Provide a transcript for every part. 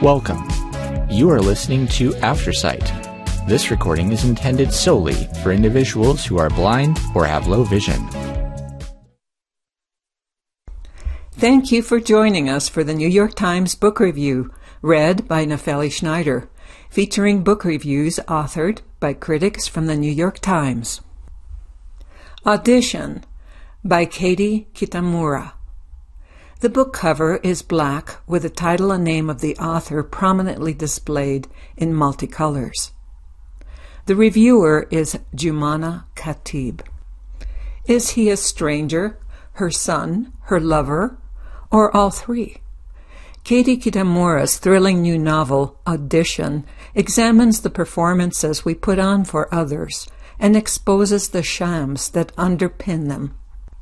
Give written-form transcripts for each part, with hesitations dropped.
Welcome. You are listening to Aftersight. This recording is intended solely for individuals who are blind or have low vision. Thank you for joining us for the New York Times Book Review, read by Nefeli Schneider, featuring book reviews authored by critics from the New York Times. Audition by Katie Kitamura. The book cover is black with the title and name of the author prominently displayed in multicolors. The reviewer is Jumana Khatib. Is he a stranger, her son, her lover, or all three? Katie Kitamura's thrilling new novel, Audition, examines the performances we put on for others and exposes the shams that underpin them.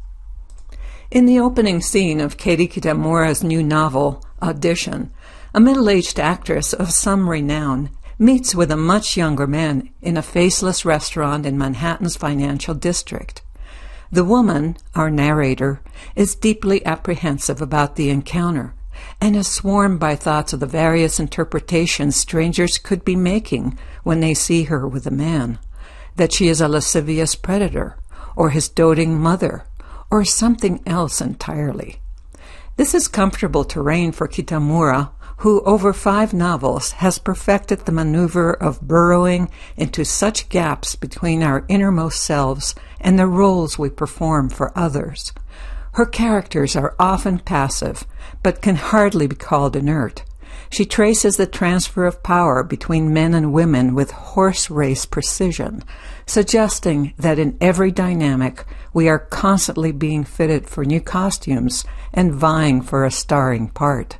In the opening scene of Katie Kitamura's new novel, Audition, a middle-aged actress of some renown meets with a much younger man in a faceless restaurant in Manhattan's financial district. The woman, our narrator, is deeply apprehensive about the encounter and is swarmed by thoughts of the various interpretations strangers could be making when they see her with a man, that she is a lascivious predator, or his doting mother, or something else entirely. This is comfortable terrain for Kitamura, who over 5 novels has perfected the maneuver of burrowing into such gaps between our innermost selves and the roles we perform for others. Her characters are often passive, but can hardly be called inert. She traces the transfer of power between men and women with horse race precision, suggesting that in every dynamic we are constantly being fitted for new costumes and vying for a starring part.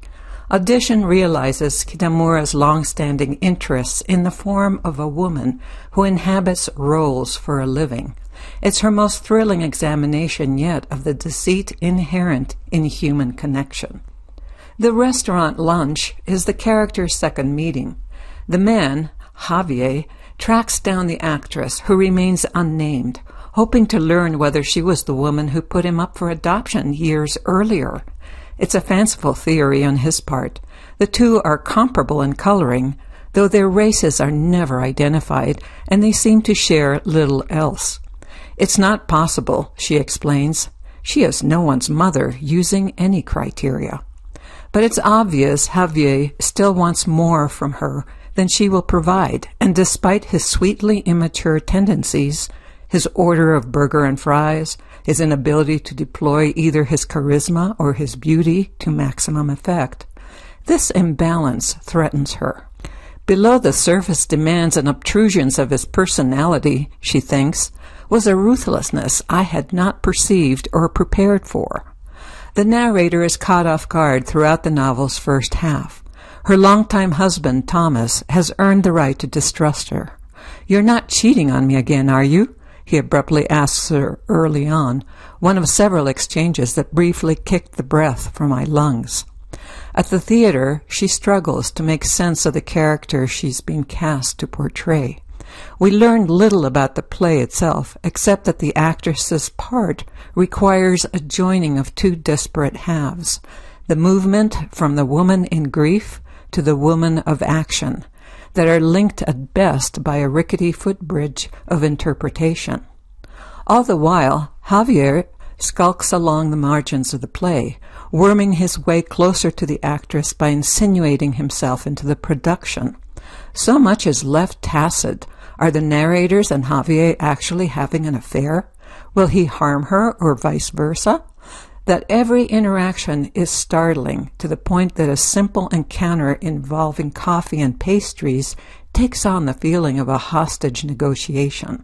Audition realizes Kitamura's long-standing interests in the form of a woman who inhabits roles for a living. It's her most thrilling examination yet of the deceit inherent in human connection. The restaurant lunch is the character's second meeting. The man, Javier, tracks down the actress, who remains unnamed, hoping to learn whether she was the woman who put him up for adoption years earlier. It's a fanciful theory on his part. The two are comparable in coloring, though their races are never identified, and they seem to share little else. It's not possible, she explains. She is no one's mother using any criteria. But it's obvious Javier still wants more from her than she will provide, and despite his sweetly immature tendencies, his order of burger and fries, his inability to deploy either his charisma or his beauty to maximum effect, this imbalance threatens her. Below the surface demands and obtrusions of his personality, she thinks, was a ruthlessness I had not perceived or prepared for. The narrator is caught off guard throughout the novel's first half. Her longtime husband, Thomas, has earned the right to distrust her. "You're not cheating on me again, are you?" he abruptly asks her early on, one of several exchanges that briefly kicked the breath from my lungs. At the theater, she struggles to make sense of the character she's been cast to portray. We learn little about the play itself, except that the actress's part requires a joining of 2 disparate halves, the movement from the woman in grief to the woman of action, that are linked at best by a rickety footbridge of interpretation. All the while, Javier skulks along the margins of the play, worming his way closer to the actress by insinuating himself into the production. So much is left tacit. Are the narrators and Javier actually having an affair? Will he harm her, or vice versa? That every interaction is startling, to the point that a simple encounter involving coffee and pastries takes on the feeling of a hostage negotiation.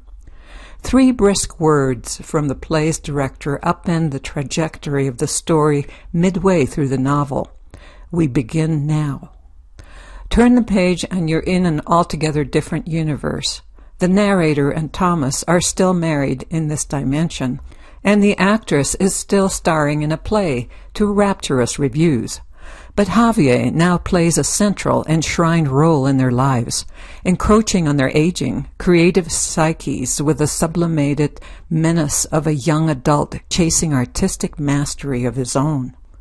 3 brisk words from the play's director upend the trajectory of the story midway through the novel. We begin now. Turn the page and you're in an altogether different universe. The narrator and Thomas are still married in this dimension, and the actress is still starring in a play to rapturous reviews. But Javier now plays a central, enshrined role in their lives, encroaching on their aging, creative psyches with the sublimated menace of a young adult chasing artistic mastery of his own.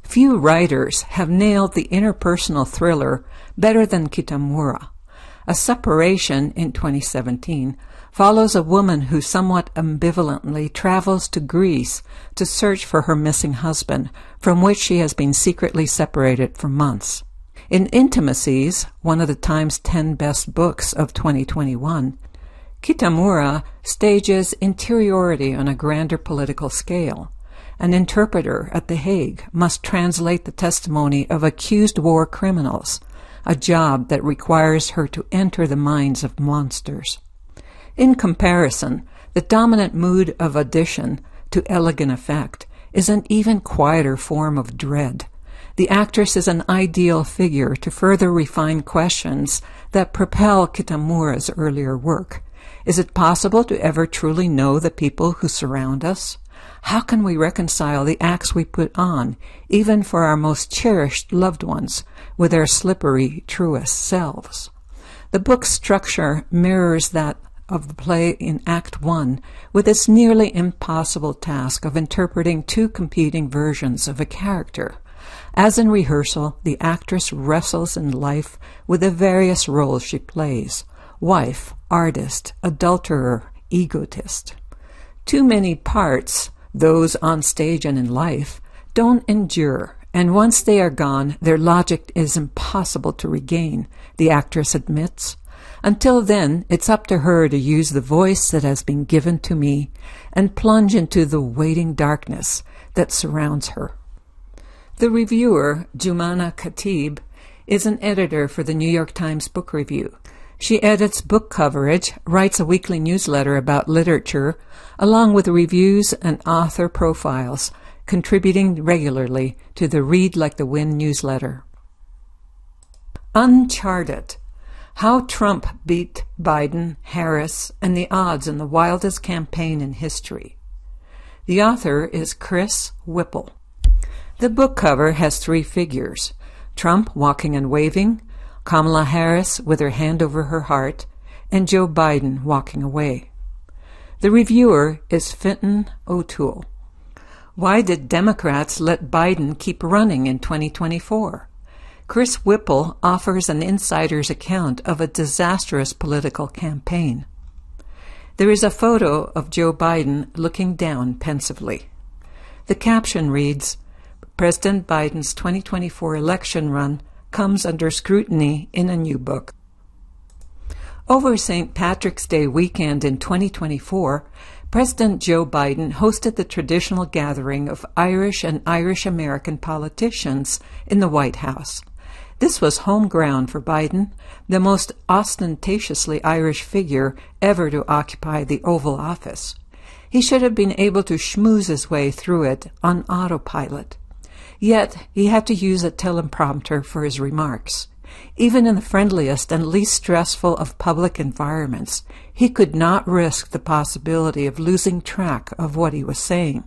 Few writers have nailed the interpersonal thriller better than Kitamura. A Separation in 2017 follows a woman who somewhat ambivalently travels to Greece to search for her missing husband, from which she has been secretly separated for months. In Intimacies, one of the Times 10 best books of 2021, Kitamura stages interiority on a grander political scale. An interpreter at The Hague must translate the testimony of accused war criminals, a job that requires her to enter the minds of monsters. In comparison, the dominant mood of audition to elegant effect is an even quieter form of dread. The actress is an ideal figure to further refine questions that propel Kitamura's earlier work. Is it possible to ever truly know the people who surround us? How can we reconcile the acts we put on, even for our most cherished loved ones, with their slippery, truest selves? The book's structure mirrors that of the play in Act 1, with its nearly impossible task of interpreting two competing versions of a character. As in rehearsal, the actress wrestles in life with the various roles she plays: wife, artist, adulterer, egotist. Too many parts, those on stage and in life, don't endure, and once they are gone, their logic is impossible to regain, the actress admits. Until then, it's up to her to use the voice that has been given to me and plunge into the waiting darkness that surrounds her. The reviewer, Jumana Khatib, is an editor for the New York Times Book Review. She edits book coverage, writes a weekly newsletter about literature, along with reviews and author profiles, contributing regularly to the Read Like the Wind newsletter. Uncharted: How Trump Beat Biden, Harris, and the Odds in the Wildest Campaign in History. The author is Chris Whipple. The book cover has three figures: Trump walking and waving, Kamala Harris with her hand over her heart, and Joe Biden walking away. The reviewer is Fintan O'Toole. Why did Democrats let Biden keep running in 2024? Chris Whipple offers an insider's account of a disastrous political campaign. There is a photo of Joe Biden looking down pensively. The caption reads, "President Biden's 2024 election run comes under scrutiny in a new book." Over St. Patrick's Day weekend in 2024, President Joe Biden hosted the traditional gathering of Irish and Irish-American politicians in the White House. This was home ground for Biden, the most ostentatiously Irish figure ever to occupy the Oval Office. He should have been able to schmooze his way through it on autopilot. Yet he had to use a teleprompter for his remarks. Even in the friendliest and least stressful of public environments, he could not risk the possibility of losing track of what he was saying.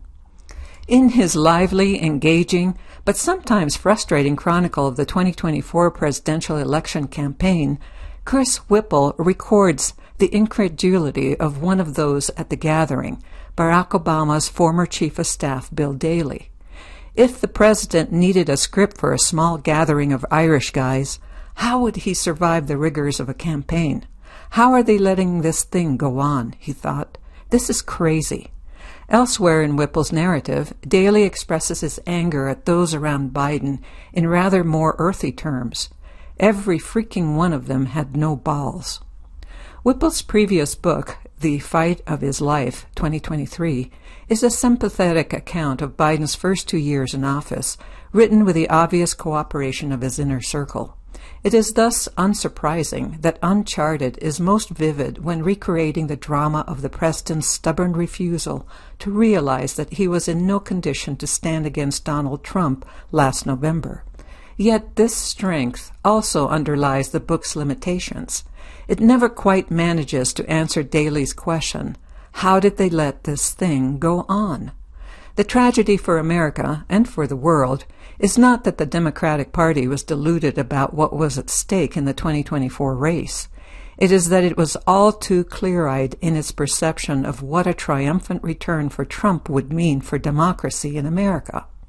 In his lively, engaging, but sometimes frustrating chronicle of the 2024 presidential election campaign, Chris Whipple records the incredulity of one of those at the gathering, Barack Obama's former chief of staff, Bill Daley. If the president needed a script for a small gathering of Irish guys, how would he survive the rigors of a campaign? How are they letting this thing go on, he thought. This is crazy. Elsewhere in Whipple's narrative, Daley expresses his anger at those around Biden in rather more earthy terms. Every freaking one of them had no balls. Whipple's previous book, The Fight of His Life, 2023, is a sympathetic account of Biden's first 2 years in office, written with the obvious cooperation of his inner circle. It is thus unsurprising that Uncharted is most vivid when recreating the drama of the president's stubborn refusal to realize that he was in no condition to stand against Donald Trump last November. Yet this strength also underlies the book's limitations. It never quite manages to answer Daley's question, how did they let this thing go on? The tragedy for America, and for the world, is not that the Democratic Party was deluded about what was at stake in the 2024 race. It is that it was all too clear-eyed in its perception of what a triumphant return for Trump would mean for democracy in America.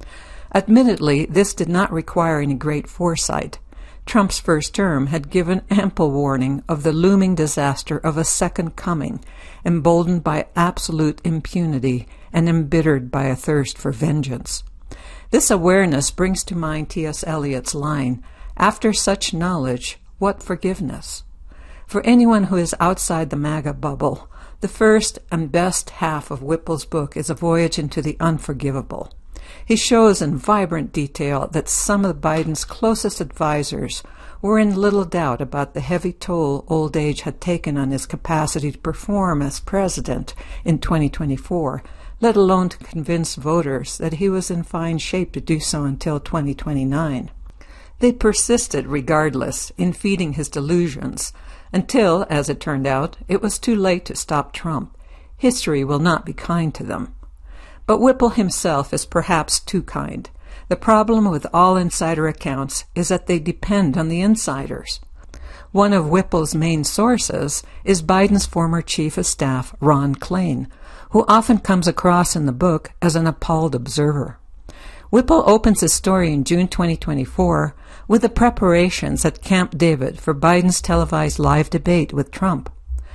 Admittedly, this did not require any great foresight. Trump's first term had given ample warning of the looming disaster of a second coming, emboldened by absolute impunity and embittered by a thirst for vengeance. This awareness brings to mind T.S. Eliot's line, "After such knowledge, what forgiveness?" For anyone who is outside the MAGA bubble, the first and best half of Whipple's book is a voyage into the unforgivable. He shows in vibrant detail that some of Biden's closest advisers were in little doubt about the heavy toll old age had taken on his capacity to perform as president in 2024, let alone to convince voters that he was in fine shape to do so until 2029. They persisted regardless in feeding his delusions until, as it turned out, it was too late to stop Trump. History will not be kind to them. But Whipple himself is perhaps too kind. The problem with all insider accounts is that they depend on the insiders. One of Whipple's main sources is Biden's former chief of staff, Ron Klain, who often comes across in the book as an appalled observer. Whipple opens his story in June 2024 with the preparations at Camp David for Biden's televised live debate with Trump.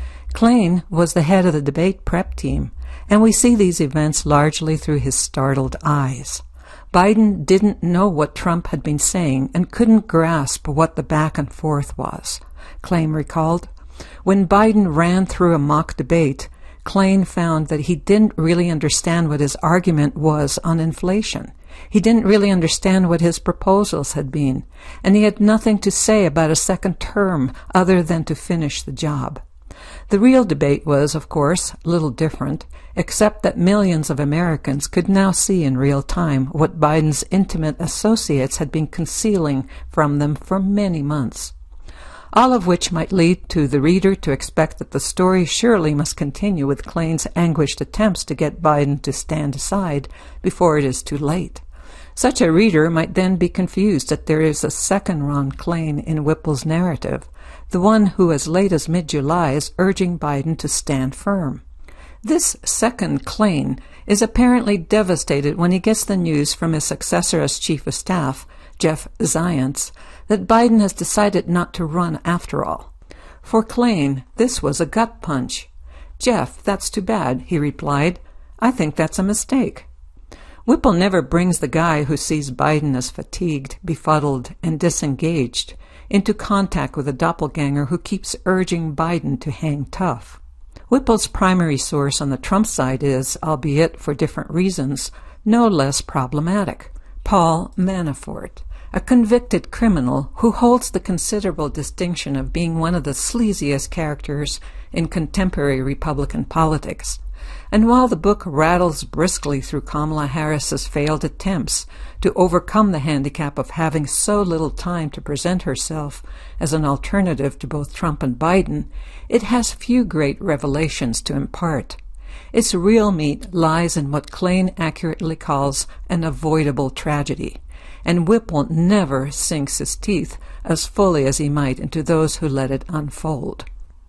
Klain was the head of the debate prep team, and we see these events largely through his startled eyes. Biden didn't know what Trump had been saying and couldn't grasp what the back and forth was. Klain recalled, "When Biden ran through a mock debate, Klain found that he didn't really understand what his argument was on inflation. He didn't really understand what his proposals had been, and he had nothing to say about a second term other than to finish the job." The real debate was, of course, little different, except that millions of Americans could now see in real time what Biden's intimate associates had been concealing from them for many months. All of which might lead to the reader to expect that the story surely must continue with Klain's anguished attempts to get Biden to stand aside before it is too late. Such a reader might then be confused that there is a second Ron Klain in Whipple's narrative, the one who as late as mid-July is urging Biden to stand firm. This second Klain is apparently devastated when he gets the news from his successor as chief of staff, Jeff Zients, that Biden has decided not to run after all. For Klain, this was a gut punch. "Jeff, that's too bad," he replied. "I think that's a mistake." Whipple never brings the guy who sees Biden as fatigued, befuddled, and disengaged into contact with a doppelganger who keeps urging Biden to hang tough. Whipple's primary source on the Trump side is, albeit for different reasons, no less problematic. Paul Manafort, a convicted criminal who holds the considerable distinction of being one of the sleaziest characters in contemporary Republican politics. And while the book rattles briskly through Kamala Harris's failed attempts to overcome the handicap of having so little time to present herself as an alternative to both Trump and Biden, it has few great revelations to impart. Its real meat lies in what Klain accurately calls an avoidable tragedy, and Whipple never sinks his teeth as fully as he might into those who let it unfold.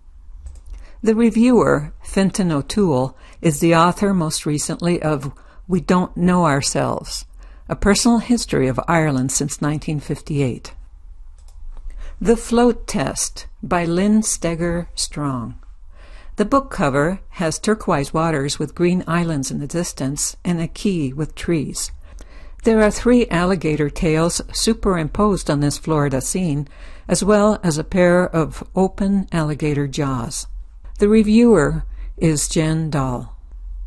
The reviewer, Fintan O'Toole, is the author most recently of We Don't Know Ourselves, a personal history of Ireland since 1958. The Float Test by Lynn Steger Strong. The book cover has turquoise waters with green islands in the distance and a quay with trees. There are 3 alligator tails superimposed on this Florida scene, as well as a pair of open alligator jaws. The reviewer is Jen Dahl.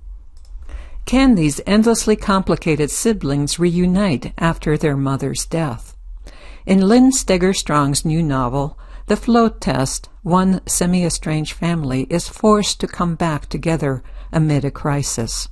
Can these endlessly complicated siblings reunite after their mother's death? In Lynn Steger Strong's new novel, The Float Test, one semi-estranged family is forced to come back together amid a crisis.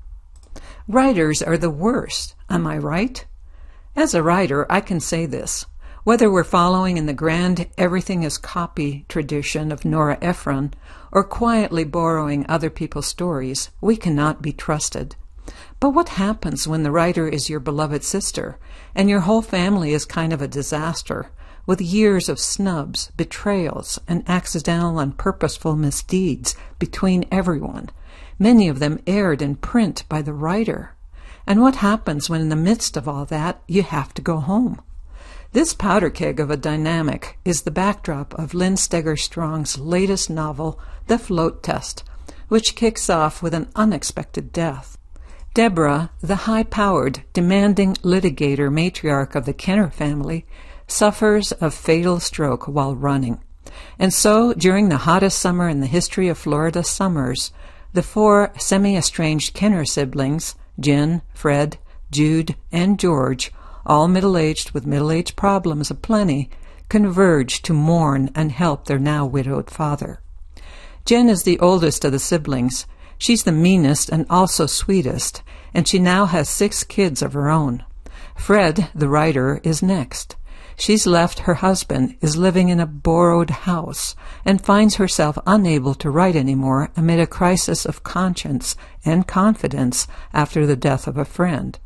Writers are the worst, am I right? As a writer, I can say this. Whether we're following in the grand everything is copy tradition of Nora Ephron or quietly borrowing other people's stories, we cannot be trusted. But what happens when the writer is your beloved sister and your whole family is kind of a disaster, with years of snubs, betrayals, and accidental and purposeful misdeeds between everyone, many of them aired in print by the writer? And what happens when in the midst of all that you have to go home? This powder keg of a dynamic is the backdrop of Lynn Steger Strong's latest novel, The Float Test, which kicks off with an unexpected death. Deborah, the high-powered, demanding litigator matriarch of the Kenner family, suffers a fatal stroke while running. And so, during the hottest summer in the history of Florida summers, the 4 semi-estranged Kenner siblings, Jen, Fred, Jude, and George, all middle-aged with middle-age problems aplenty, converge to mourn and help their now widowed father. Jen is the oldest of the siblings. She's the meanest and also sweetest, and she now has 6 kids of her own. Fred, the writer, is next. She's left her husband, is living in a borrowed house, and finds herself unable to write anymore amid a crisis of conscience and confidence after the death of a friend.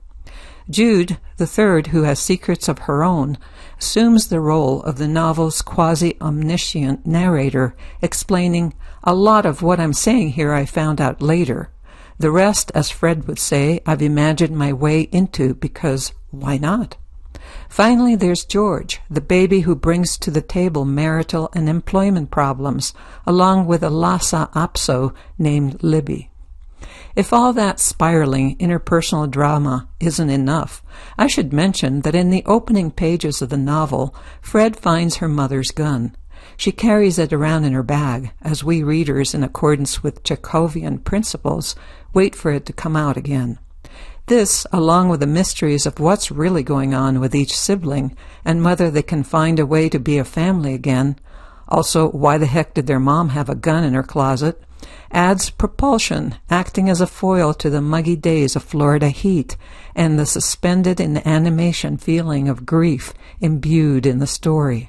Jude, the third, who has secrets of her own, assumes the role of the novel's quasi-omniscient narrator, explaining, "A lot of what I'm saying here I found out later. The rest, as Fred would say, I've imagined my way into because why not?" Finally, there's George, the baby who brings to the table marital and employment problems, along with a Lhasa Apso named Libby. If all that spiraling interpersonal drama isn't enough, I should mention that in the opening pages of the novel, Fred finds her mother's gun. She carries it around in her bag, as we readers, in accordance with Chekhovian principles, wait for it to come out again. This, along with the mysteries of what's really going on with each sibling, and whether they can find a way to be a family again, also why the heck did their mom have a gun in her closet, adds propulsion, acting as a foil to the muggy days of Florida heat and the suspended in animation feeling of grief imbued in the story.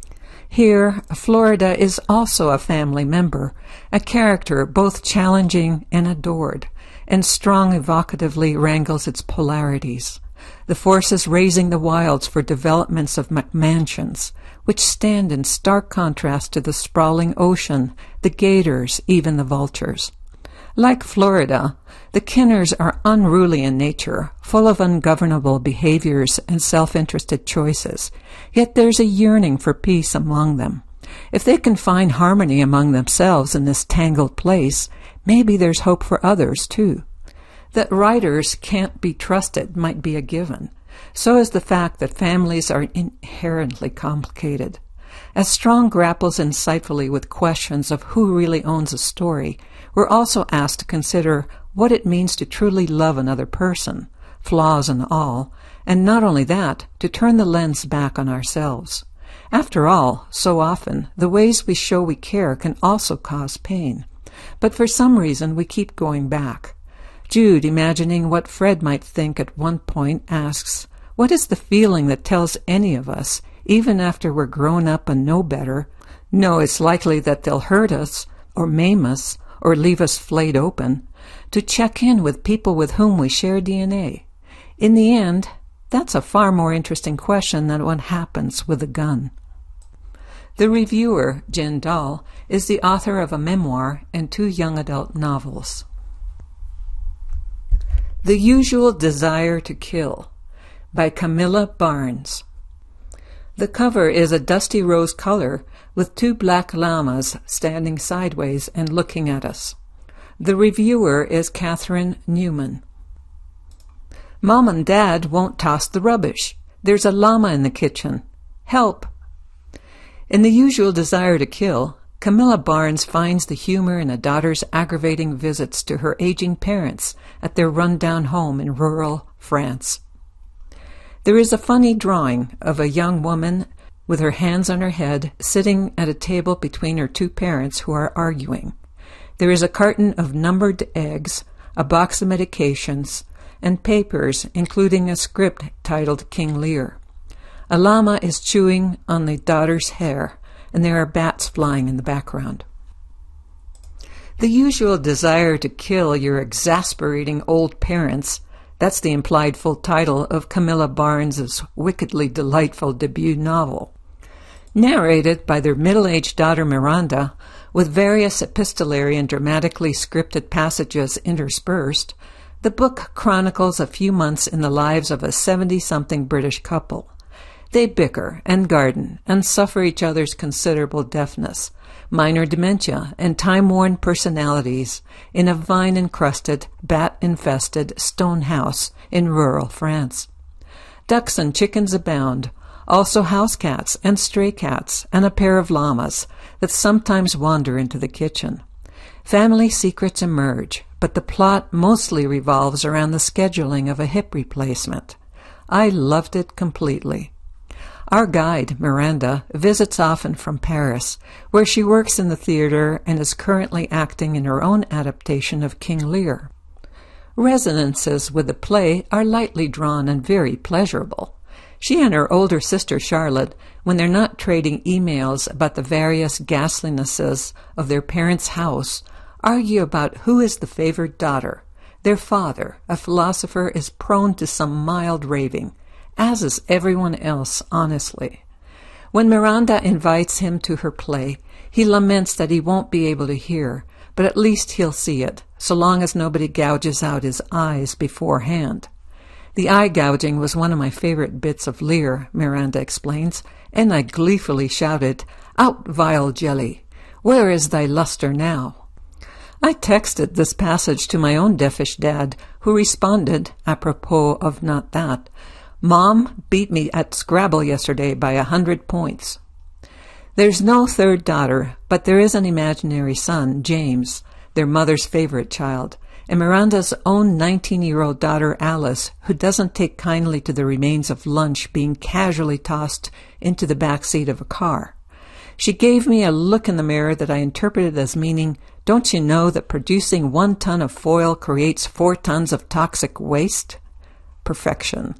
Here, Florida is also a family member, a character both challenging and adored, and Strong evocatively wrangles its polarities. The forces raising the wilds for developments of McMansions, which stand in stark contrast to the sprawling ocean, the gators, even the vultures. Like Florida, the Kenners are unruly in nature, full of ungovernable behaviors and self-interested choices, yet there's a yearning for peace among them. If they can find harmony among themselves in this tangled place, maybe there's hope for others, too. That writers can't be trusted might be a given. So is the fact that families are inherently complicated. As Strong grapples insightfully with questions of who really owns a story, we're also asked to consider what it means to truly love another person, flaws and all, and not only that, to turn the lens back on ourselves. After all, so often, the ways we show we care can also cause pain. But for some reason, we keep going back. Jude, imagining what Fred might think at one point, asks, "What is the feeling that tells any of us, even after we're grown up and know better, no, it's likely that they'll hurt us, or maim us, or leave us flayed open, to check in with people with whom we share DNA? In the end, that's a far more interesting question than what happens with a gun." The reviewer, Jen Dahl, is the author of a memoir and 2 young adult novels. The Usual Desire to Kill by Camilla Barnes. The cover is a dusty rose color with 2 black llamas standing sideways and looking at us. The reviewer is Catherine Newman. "Mom and Dad won't toss the rubbish. There's a llama in the kitchen. Help!" In The Usual Desire to Kill, Camilla Barnes finds the humor in a daughter's aggravating visits to her aging parents at their run-down home in rural France. There is a funny drawing of a young woman with her hands on her head sitting at a table between her 2 parents who are arguing. There is a carton of numbered eggs, a box of medications, and papers, including a script titled King Lear. A llama is chewing on the daughter's hair, and there are bats flying in the background. The Usual Desire to Kill Your Exasperating Old Parents, that's the implied full title of Camilla Barnes's wickedly delightful debut novel. Narrated by their middle-aged daughter Miranda, with various epistolary and dramatically scripted passages interspersed, The book chronicles a few months in the lives of a 70-something British couple. They bicker and garden and suffer each other's considerable deafness, minor dementia, and time-worn personalities in a vine-encrusted, bat-infested stone house in rural France. Ducks and chickens abound, also house cats and stray cats and a pair of llamas that sometimes wander into the kitchen. Family secrets emerge, but the plot mostly revolves around the scheduling of a hip replacement. I loved it completely. Our guide, Miranda, visits often from Paris, where she works in the theater and is currently acting in her own adaptation of King Lear. Resonances with the play are lightly drawn and very pleasurable. She and her older sister Charlotte, when they're not trading emails about the various ghastlinesses of their parents' house, argue about who is the favored daughter. Their father, a philosopher, is prone to some mild raving, as is everyone else, honestly. When Miranda invites him to her play, he laments that he won't be able to hear, but at least he'll see it, so long as nobody gouges out his eyes beforehand. The eye gouging was one of my favorite bits of Lear, Miranda explains, and I gleefully shouted, "Out, vile jelly! Where is thy luster now?" I texted this passage to my own deafish dad, who responded, apropos of not that, "Mom beat me at Scrabble yesterday by 100 points. There's no third daughter, but there is an imaginary son, James, their mother's favorite child, and Miranda's own 19-year-old daughter, Alice, who doesn't take kindly to the remains of lunch being casually tossed into the back seat of a car. She gave me a look in the mirror that I interpreted as meaning, "Don't you know that producing 1 ton of foil creates 4 tons of toxic waste?" Perfection.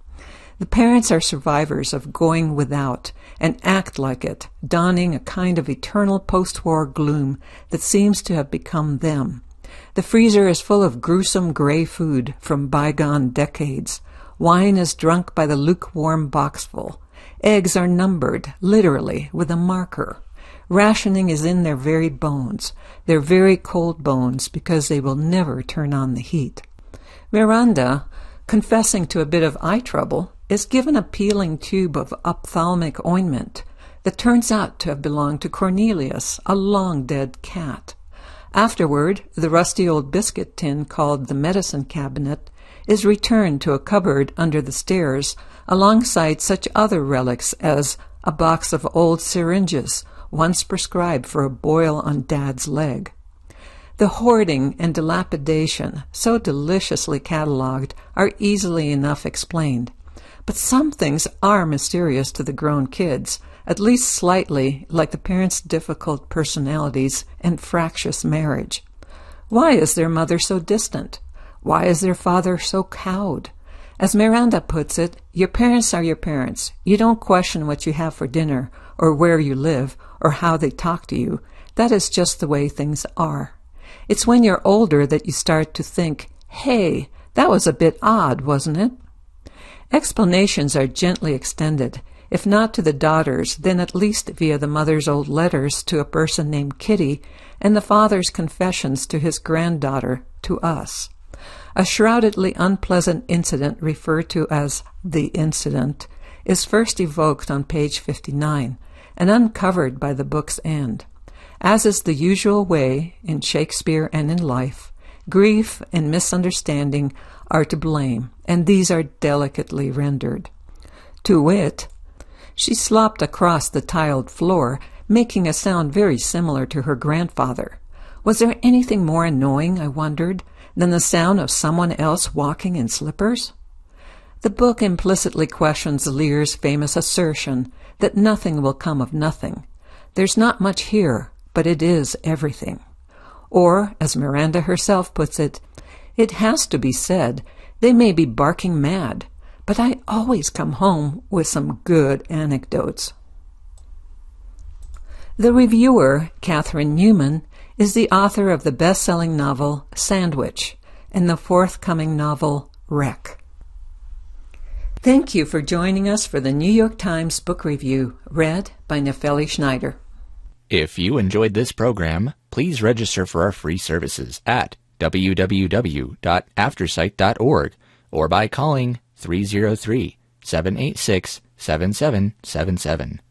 The parents are survivors of going without and act like it, donning a kind of eternal post-war gloom that seems to have become them. The freezer is full of gruesome gray food from bygone decades. Wine is drunk by the lukewarm boxful. Eggs are numbered, literally, with a marker. Rationing is in their very bones, their very cold bones, because they will never turn on the heat. Miranda, confessing to a bit of eye trouble, is given a peeling tube of ophthalmic ointment that turns out to have belonged to Cornelius, a long-dead cat. Afterward, the rusty old biscuit tin called the medicine cabinet is returned to a cupboard under the stairs alongside such other relics as a box of old syringes once prescribed for a boil on Dad's leg. The hoarding and dilapidation, so deliciously catalogued, are easily enough explained. But some things are mysterious to the grown kids, at least slightly, like the parents' difficult personalities and fractious marriage. Why is their mother so distant? Why is their father so cowed? As Miranda puts it, your parents are your parents. You don't question what you have for dinner, or where you live, or how they talk to you. That is just the way things are. It's when you're older that you start to think, "Hey, that was a bit odd, wasn't it?" Explanations are gently extended, if not to the daughters, then at least via the mother's old letters to a person named Kitty and the father's confessions to his granddaughter, to us. A shroudedly unpleasant incident referred to as the incident is first evoked on page 59 and uncovered by the book's end. As is the usual way in Shakespeare and in life, grief and misunderstanding are to blame, and these are delicately rendered. To wit, she slopped across the tiled floor, making a sound very similar to her grandfather. Was there anything more annoying, I wondered, than the sound of someone else walking in slippers? The book implicitly questions Lear's famous assertion that nothing will come of nothing. There's not much here, but it is everything. Or, as Miranda herself puts it, it has to be said, they may be barking mad, but I always come home with some good anecdotes. The reviewer, Catherine Newman, is the author of the best-selling novel Sandwich and the forthcoming novel Wreck. Thank you for joining us for the New York Times Book Review, read by Nefeli Schneider. If you enjoyed this program, please register for our free services at www.aftersight.org or by calling 303-786-7777.